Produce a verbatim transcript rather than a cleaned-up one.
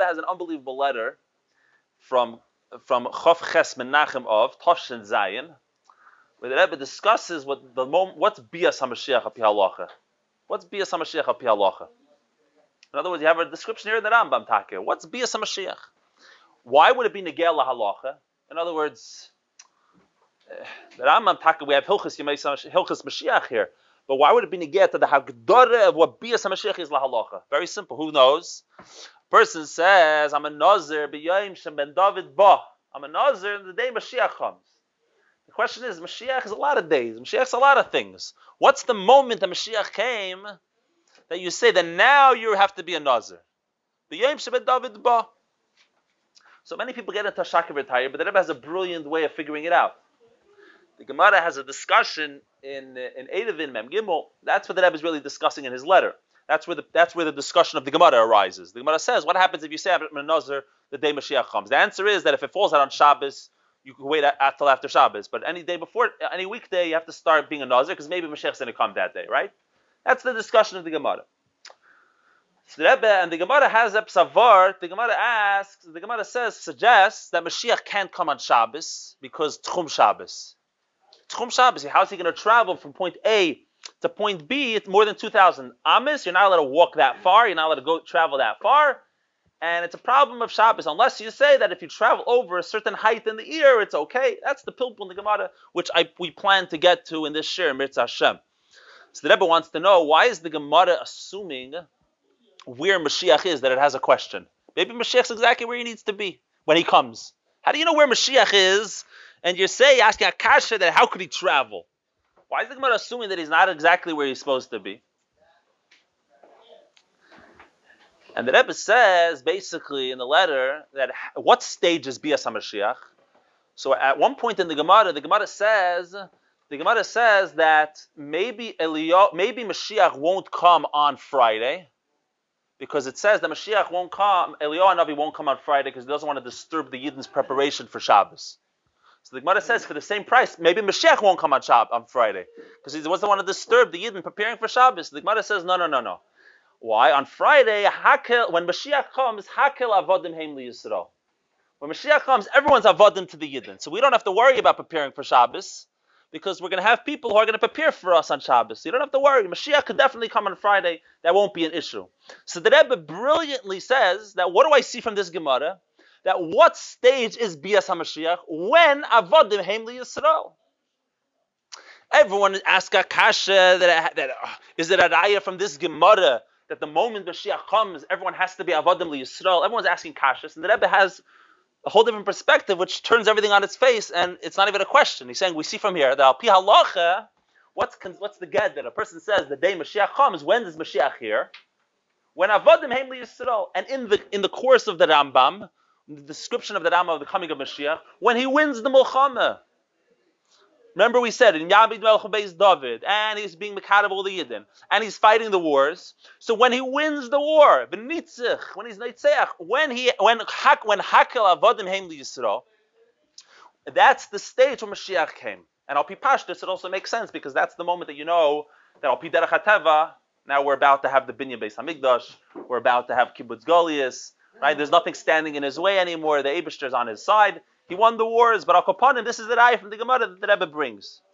Rebbe has an unbelievable letter from from Chof Ches Menachem of Toshin Zayin, where the Rebbe discusses what the moment, what's Bias HaMashiach Api Halacha. What's Bias HaMashiach Api Halacha? In other words, you have a description here in the Rambam Takeh. What's Bias HaMashiach? Why would it be Negel LaHalacha? In other words, the Rambam Takeh, we have Hilchas Hilchas Mashiach here. But why would it be negate to the Hagdara of what Bias HaMashiach is LaHalacha? Very simple. Who knows? Person says, I'm a Nazir, b'yayim shem ben David ba. I'm a Nazir in the day Mashiach comes. The question is, Mashiach is a lot of days. Mashiach is a lot of things. What's the moment that Mashiach came that you say that now you have to be a Nazir? B'yayim shem ben David ba. So many people get into Shakav here, but the Rebbe has a brilliant way of figuring it out. The Gemara has a discussion in in Eidavin Mem Gimel. That's what the Rebbe is really discussing in his letter. That's where the that's where the discussion of the Gemara arises. The Gemara says, what happens if you say I'm a Nazir the day Mashiach comes? The answer is that if it falls out on Shabbos, you can wait until after Shabbos. But any day before, any weekday, you have to start being a Nazir because maybe Mashiach's going to come that day, right? That's the discussion of the Gemara. So the Rebbe and the Gemara has a psavar. The Gemara asks, the Gemara says, suggests that Mashiach can't come on Shabbos because Tchum Shabbos. Tchum Shabbos, how is he going to travel from point A to point B? It's more than two thousand amis. You're not allowed to walk that far. You're not allowed to go travel that far. And it's a problem of Shabbos, unless you say that if you travel over a certain height in the year, it's okay. That's the pilpul in the Gemara, which I, we plan to get to in this shir, Mirza Hashem. So the Rebbe wants to know, why is the Gemara assuming where Mashiach is, that it has a question? Maybe Mashiach's exactly where he needs to be when he comes. How do you know where Mashiach is? And you're saying, asking Akasha, that how could he travel? Why is the Gemara assuming that he's not exactly where he's supposed to be? And the Rebbe says, basically, in the letter, that what stage is Bias HaMashiach? So at one point in the Gemara, the Gemara says, the Gemara says that maybe Eliyahu, maybe Mashiach won't come on Friday, because it says that Mashiach won't come, Eliyahu Navi won't come on Friday because he doesn't want to disturb the Yidden's preparation for Shabbos. So the Gemara says, for the same price, maybe Mashiach won't come on Shabbos on Friday because he doesn't want to disturb the Yidden preparing for Shabbos. The Gemara says, no, no, no, no. Why? On Friday, hakel, when Mashiach comes, hakel avodim heim li Yisrael. When Mashiach comes, everyone's avodim to the Yidden. So we don't have to worry about preparing for Shabbos, because we're going to have people who are going to prepare for us on Shabbos. So you don't have to worry. Mashiach could definitely come on Friday. That won't be an issue. So the Rebbe brilliantly says that, what do I see from this Gemara? That what stage is Bias HaMashiach? When avodim heim li Yisrael. Everyone asks Akasha, that, that uh, is it a raya from this Gemara that the moment Mashiach comes, everyone has to be avodim li Yisrael? Everyone's asking kashas, and the Rebbe has a whole different perspective, which turns everything on its face, and it's not even a question. He's saying, we see from here that al pi halacha, what's what's the get that a person says the day Mashiach comes? When is Mashiach here? When avodim heim li Yisrael, and in the in the course of the Rambam, the description of the Rambam of the coming of Mashiach, when he wins the Milchama. Remember we said in Yamid Melech Beis David, and he's being Mekadav all the Yidden, and he's fighting the wars. So when he wins the war, B'nitzich, when he's Neitzeach, when he when hak when Hakel Avodim Heim Li Yisrael, that's the stage when Mashiach came. And al pi Pashtus, it also makes sense because that's the moment that you know that al pi Derech HaTeva, now we're about to have the Binyan Beis Hamikdash, we're about to have Kibbutz Golias, right? There's nothing standing in his way anymore. The Eibishter is on his side. He won the wars, but al kapanim, this is the raya from the Gemara that the Rebbe brings.